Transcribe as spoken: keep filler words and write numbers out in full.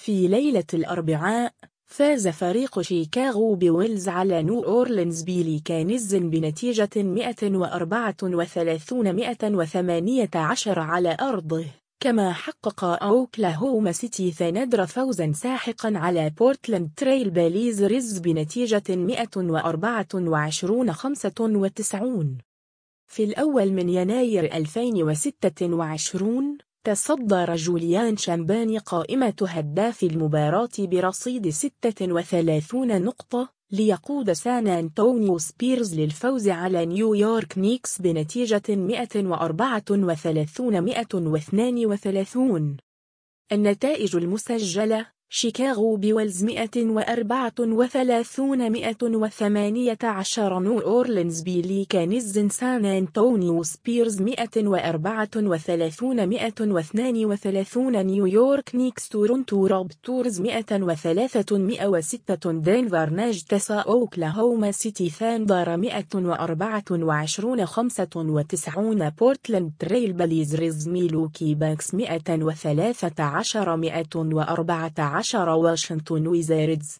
في ليلة الأربعاء، فاز فريق شيكاغو بويلز على نيو أورلينز بيليكانز بنتيجة مئة وأربعة وثلاثين مئة وثمانية عشر على أرضه، كما حقق أوكلاهوما سيتي ثاندر فوزا ساحقا على بورتلاند تريل بليزرز بنتيجة مئة وأربعة وعشرين خمسة وتسعين. في الأول من يناير ألفين وستة وعشرين، تصدر جوليان شامباني قائمة هداف المباراة برصيد ستة وثلاثين نقطة، ليقود سان أنطونيو سبيرز للفوز على نيويورك نيكس بنتيجة مئة وأربعة وثلاثين مئة واثنين وثلاثين. النتائج المسجلة: شيكاغو بويلز مئة وأربعة وثلاثين مئة وثمانية عشر، نيو أورلينز بيليكانز سان أنطونيو سبيرز مئة وأربعة وثلاثين مئة واثنين وثلاثين، نيويورك نيكس تورونتو رابتورز مئة وثلاثة مئة وستة، دنفر ناجتس أوكلاهوما سيتي ثاندر مئة وأربعة وعشرين خمسة وتسعين، بورتلاند تريل بليزرز ميلوكي باكس مئة وثلاثة عشر مئة وأربعة عشر، واشنطن ويزاردز